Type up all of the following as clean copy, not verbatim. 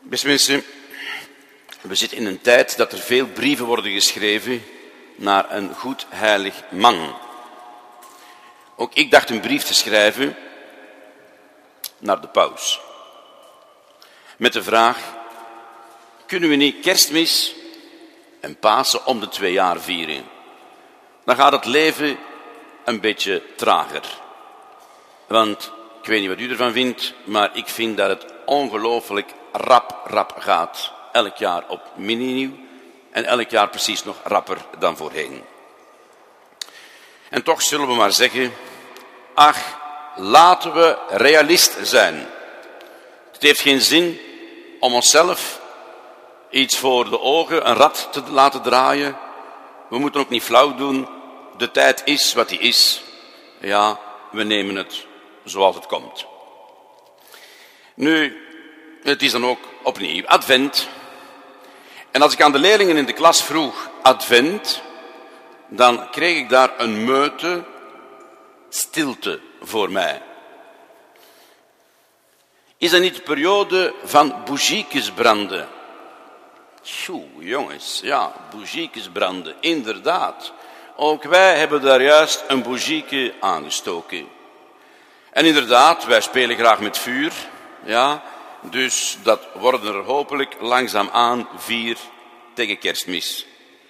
Beste mensen, we zitten in een tijd dat er veel brieven worden geschreven naar een goed heilig man. Ook ik dacht een brief te schrijven naar de paus. Met de vraag, kunnen we niet Kerstmis en Pasen om de 2 jaar vieren? Dan gaat het leven een beetje trager. Want ik weet niet wat u ervan vindt, maar ik vind dat het ongelooflijk rap gaat. Elk jaar opnieuw nieuw en elk jaar precies nog rapper dan voorheen. En toch zullen we maar zeggen, ach, laten we realist zijn. Het heeft geen zin om onszelf iets voor de ogen, een rad te laten draaien. We moeten ook niet flauw doen. De tijd is wat die is. Ja, we nemen het zoals het komt. Nu, het is dan ook opnieuw advent. En als ik aan de leerlingen in de klas vroeg advent, dan kreeg ik daar een meute stilte voor mij. Is dat niet de periode van bougiekjes branden? Tjoe, jongens, ja, bougiekjes branden, inderdaad. Ook wij hebben daar juist een bougieke aangestoken. En inderdaad, wij spelen graag met vuur, ja, dus dat worden er hopelijk langzaamaan 4 tegen Kerstmis.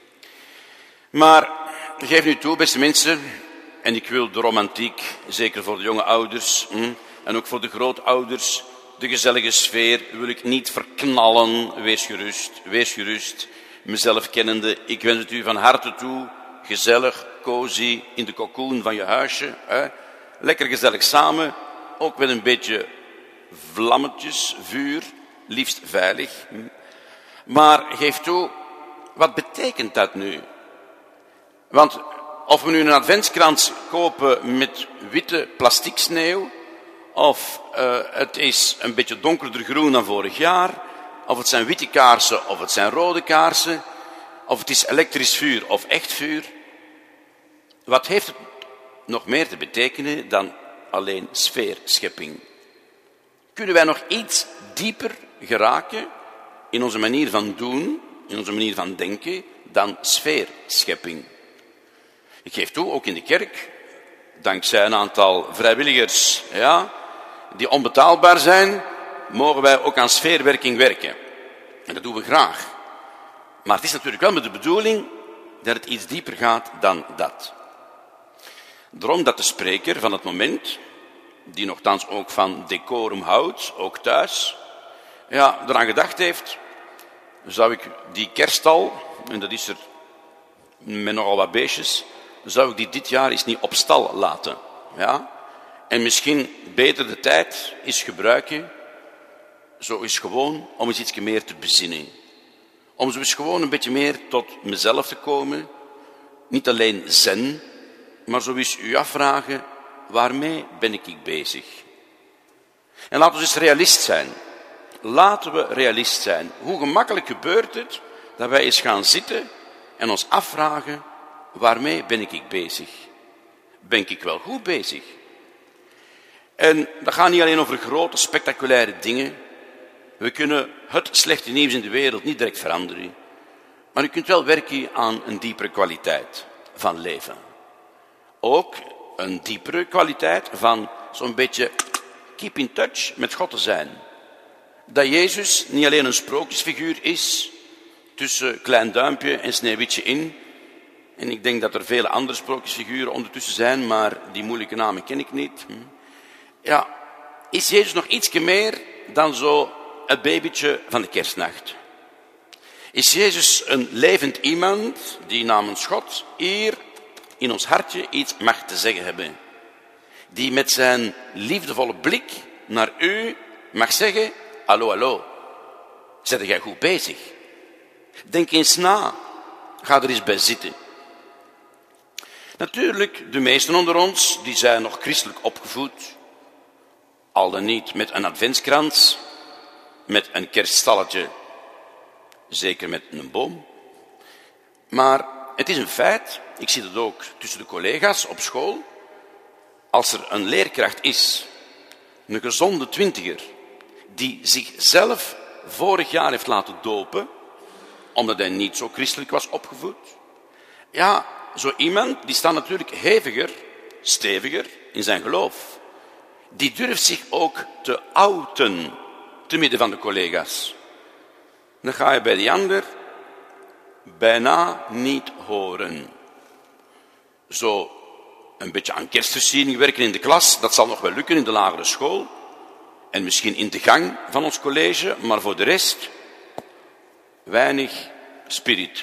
Maar geef nu toe, beste mensen, en ik wil de romantiek, zeker voor de jonge ouders en ook voor de grootouders, de gezellige sfeer wil ik niet verknallen. Wees gerust, mezelf kennende. Ik wens het u van harte toe, gezellig, cozy, in de cocoon van je huisje. Lekker gezellig samen, ook met een beetje vlammetjes, vuur, liefst veilig. Maar geef toe, wat betekent dat nu? Want of we nu een adventskrans kopen met witte plastic sneeuw, of het is een beetje donkerder groen dan vorig jaar, of het zijn witte kaarsen of het zijn rode kaarsen, of het is elektrisch vuur of echt vuur. Wat heeft het nog meer te betekenen dan alleen sfeerschepping? Kunnen wij nog iets dieper geraken in onze manier van doen, in onze manier van denken, dan sfeerschepping? Ik geef toe, ook in de kerk, dankzij een aantal vrijwilligers, ja, die onbetaalbaar zijn, mogen wij ook aan sfeerwerking werken. En dat doen we graag. Maar het is natuurlijk wel met de bedoeling dat het iets dieper gaat dan dat. Daarom dat de spreker van het moment, die nogthans ook van decorum houdt, ook thuis, ja, eraan gedacht heeft, zou ik die kerststal, en dat is er met nogal wat beestjes, zou ik die dit jaar eens niet op stal laten. Ja? En misschien beter de tijd eens gebruiken, zo eens gewoon om eens iets meer te bezinnen. Om zo eens gewoon een beetje meer tot mezelf te komen. Niet alleen zen, maar zo eens u afvragen, waarmee ben ik bezig? En laten we eens realist zijn. Laten we realist zijn. Hoe gemakkelijk gebeurt het dat wij eens gaan zitten en ons afvragen, waarmee ben ik bezig? Ben ik wel goed bezig? En dat gaat niet alleen over grote, spectaculaire dingen. We kunnen het slechte nieuws in de wereld niet direct veranderen. Maar u kunt wel werken aan een diepere kwaliteit van leven. Ook een diepere kwaliteit van zo'n beetje keep in touch met God te zijn. Dat Jezus niet alleen een sprookjesfiguur is, tussen Klein Duimpje en Sneeuwwitje in. En ik denk dat er vele andere sprookjesfiguren ondertussen zijn, maar die moeilijke namen ken ik niet. Ja, is Jezus nog ietsje meer dan zo het babytje van de kerstnacht? Is Jezus een levend iemand die namens God hier in ons hartje iets mag te zeggen hebben? Die met zijn liefdevolle blik naar u mag zeggen, hallo, hallo, zet jij goed bezig? Denk eens na, ga er eens bij zitten. Natuurlijk, de meesten onder ons, die zijn nog christelijk opgevoed, al dan niet met een adventskrans, met een kerststalletje, zeker met een boom. Maar het is een feit, ik zie het ook tussen de collega's op school, als er een leerkracht is, een gezonde 20er, die zichzelf vorig jaar heeft laten dopen, omdat hij niet zo christelijk was opgevoed. Ja, zo iemand die staat natuurlijk heviger, steviger in zijn geloof. Die durft zich ook te outen te midden van de collega's. Dan ga je bij die ander bijna niet horen. Zo een beetje aan kerstversiering werken in de klas, dat zal nog wel lukken in de lagere school. En misschien in de gang van ons college, maar voor de rest weinig spirit.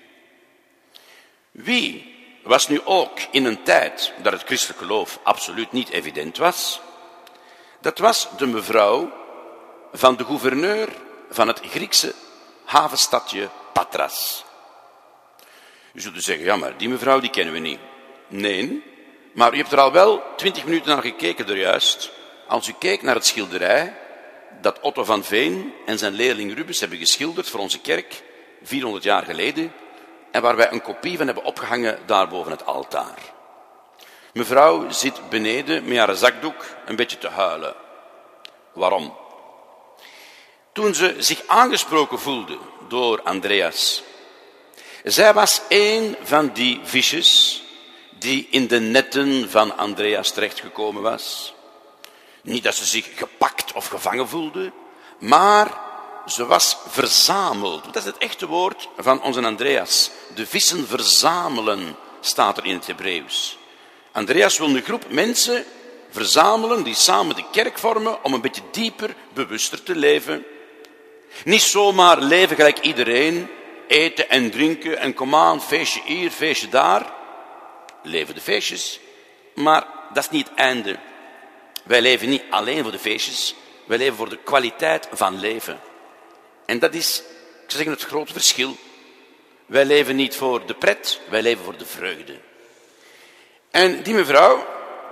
Wie was nu ook in een tijd dat het christelijk geloof absoluut niet evident was? Dat was de mevrouw van de gouverneur van het Griekse havenstadje Patras. U zult dus zeggen, ja, maar die mevrouw die kennen we niet. Nee, maar u hebt er al wel 20 minuten naar gekeken juist. Als u keek naar het schilderij dat Otto van Veen en zijn leerling Rubens hebben geschilderd voor onze kerk 400 jaar geleden en waar wij een kopie van hebben opgehangen daar boven het altaar. Mevrouw zit beneden met haar zakdoek een beetje te huilen. Waarom? Toen ze zich aangesproken voelde door Andreas. Zij was een van die visjes die in de netten van Andreas terechtgekomen was. Niet dat ze zich gepakt of gevangen voelde, maar ze was verzameld. Dat is het echte woord van onze Andreas. De vissen verzamelen, staat er in het Hebreeuws. Andreas wil een groep mensen verzamelen die samen de kerk vormen om een beetje dieper, bewuster te leven. Niet zomaar leven gelijk iedereen, eten en drinken en kom aan, feestje hier, feestje daar. Leven de feestjes, maar dat is niet het einde. Wij leven niet alleen voor de feestjes, wij leven voor de kwaliteit van leven. En dat is, ik zou zeggen, het grote verschil. Wij leven niet voor de pret, wij leven voor de vreugde. En die mevrouw,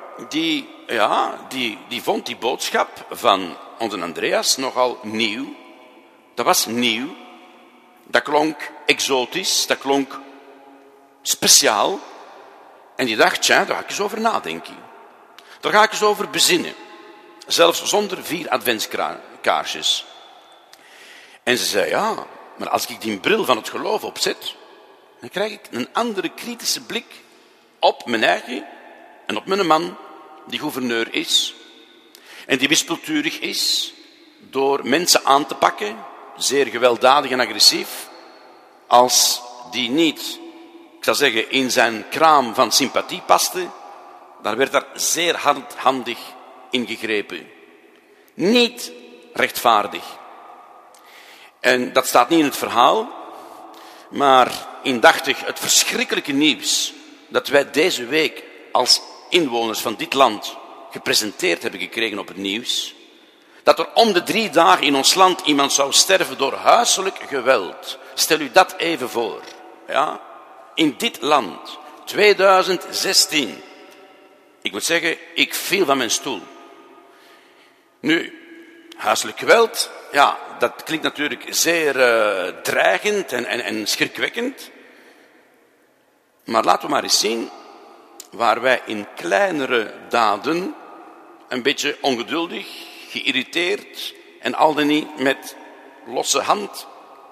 die vond die boodschap van onze Andreas nogal nieuw. Dat was nieuw. Dat klonk exotisch, dat klonk speciaal. En die dacht, ja, daar ga ik eens over nadenken. Daar ga ik eens over bezinnen. Zelfs zonder 4 adventskaarsjes. En ze zei, ja, maar als ik die bril van het geloof opzet, dan krijg ik een andere kritische blik op mijn eigen en op mijn man, die gouverneur is. En die wispelturig is door mensen aan te pakken, zeer gewelddadig en agressief, als die niet, ik zou zeggen, in zijn kraam van sympathie paste, dan werd daar zeer hardhandig ingegrepen. Niet rechtvaardig. En dat staat niet in het verhaal, maar indachtig het verschrikkelijke nieuws dat wij deze week als inwoners van dit land gepresenteerd hebben gekregen op het nieuws, dat er om de 3 dagen in ons land iemand zou sterven door huiselijk geweld. Stel u dat even voor. Ja? In dit land, 2016. Ik moet zeggen, ik viel van mijn stoel. Nu, huiselijk geweld, ja, dat klinkt natuurlijk zeer dreigend en schrikwekkend. Maar laten we maar eens zien waar wij in kleinere daden een beetje ongeduldig, geïrriteerd en al dan niet met losse hand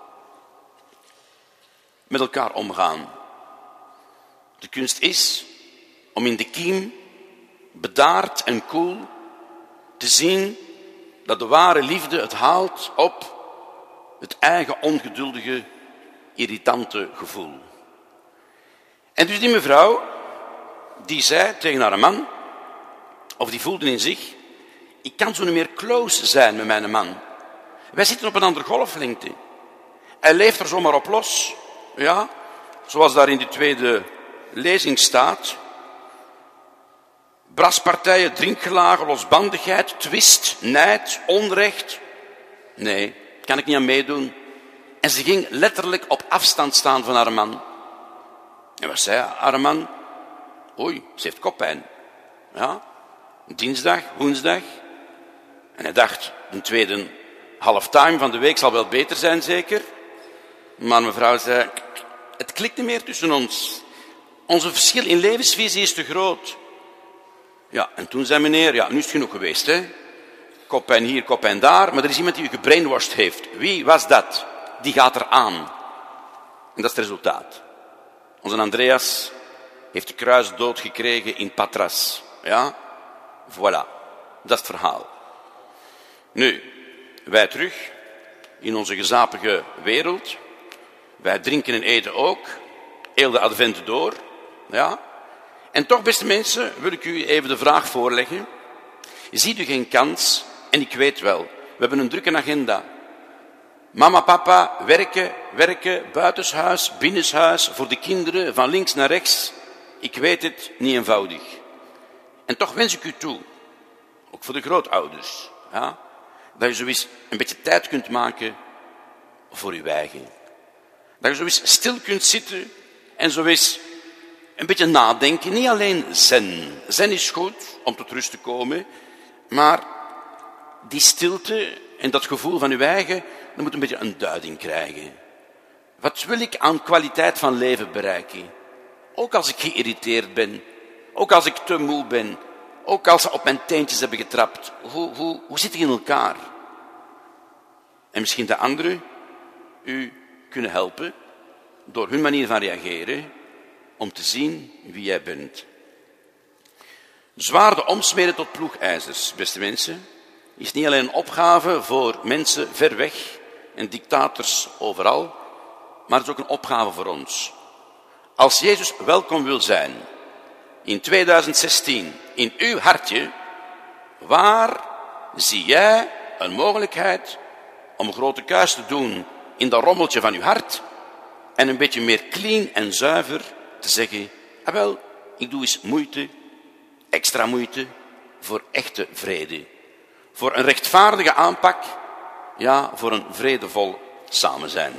met elkaar omgaan. De kunst is om in de kiem, bedaard en koel, te zien dat de ware liefde het haalt op het eigen ongeduldige, irritante gevoel. En dus die mevrouw, die zei tegen haar man, of die voelde in zich, ik kan zo niet meer close zijn met mijn man. Wij zitten op een andere golflengte. Hij leeft er zomaar op los. Ja, zoals daar in die tweede lezing staat. Braspartijen, drinkgelagen, losbandigheid, twist, nijd, onrecht. Nee, kan ik niet aan meedoen. En ze ging letterlijk op afstand staan van haar man. En wat zei haar man? Oei, ze heeft koppijn. Ja, dinsdag, woensdag. En hij dacht, een tweede halftime van de week zal wel beter zijn, zeker. Maar mevrouw zei, het klikt niet meer tussen ons. Onze verschil in levensvisie is te groot. Ja, en toen zei meneer, ja, nu is het genoeg geweest, hè. koppijn hier, koppijn daar, maar er is iemand die u gebrainwashed heeft. Wie was dat? Die gaat er aan. En dat is het resultaat. Onze Andreas heeft de kruisdood gekregen in Patras. Ja? Voilà. Dat is het verhaal. Nu, wij terug in onze gezapige wereld. Wij drinken en eten ook. Heel de advent door. Ja? En toch, beste mensen, wil ik u even de vraag voorleggen. Ziet u geen kans? En ik weet wel, we hebben een drukke agenda. Mama, papa, werken, werken, buitenshuis, binnenshuis, voor de kinderen, van links naar rechts. Ik weet het, niet eenvoudig. En toch wens ik u toe, ook voor de grootouders, ja, dat je zo eens een beetje tijd kunt maken voor uw eigen. Dat je zo eens stil kunt zitten en zo eens een beetje nadenken. Niet alleen zen. Zen is goed om tot rust te komen, maar die stilte en dat gevoel van uw eigen, dat moet een beetje een duiding krijgen. Wat wil ik aan kwaliteit van leven bereiken? Ook als ik geïrriteerd ben, ook als ik te moe ben, ook als ze op mijn teentjes hebben getrapt. Hoe zit ik in elkaar? En misschien de anderen u kunnen helpen door hun manier van reageren om te zien wie jij bent. Zwaarden omsmeden tot ploegijzers, beste mensen, is niet alleen een opgave voor mensen ver weg en dictators overal, maar het is ook een opgave voor ons. Als Jezus welkom wil zijn in 2016 in uw hartje, waar zie jij een mogelijkheid om een grote kuis te doen in dat rommeltje van uw hart en een beetje meer clean en zuiver te zeggen, wel, ik doe eens moeite, extra moeite, voor echte vrede. Voor een rechtvaardige aanpak, ja, voor een vredevol samen zijn.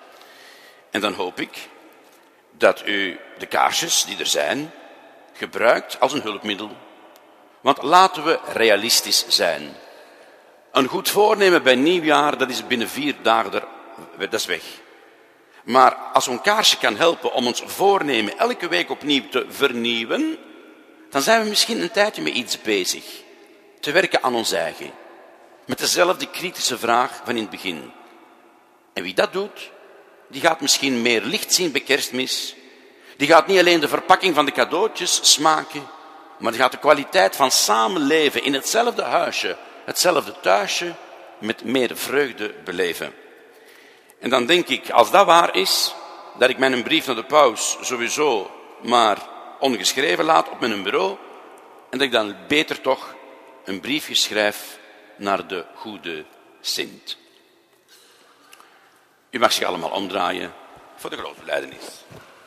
En dan hoop ik dat u de kaarsjes die er zijn, gebruikt als een hulpmiddel. Want laten we realistisch zijn. Een goed voornemen bij nieuwjaar, dat is binnen 4 dagen, dat is weg. Maar als zo'n kaarsje kan helpen om ons voornemen elke week opnieuw te vernieuwen, dan zijn we misschien een tijdje met iets bezig. Te werken aan ons eigen. Met dezelfde kritische vraag van in het begin. En wie dat doet, die gaat misschien meer licht zien bij Kerstmis. Die gaat niet alleen de verpakking van de cadeautjes smaken, maar die gaat de kwaliteit van samenleven in hetzelfde huisje, hetzelfde thuisje, met meer vreugde beleven. En dan denk ik, als dat waar is, dat ik mijn brief naar de paus sowieso maar ongeschreven laat op mijn bureau, en dat ik dan beter toch een briefje schrijf naar de goede Sint. U mag zich allemaal omdraaien voor de grootbelijdenis.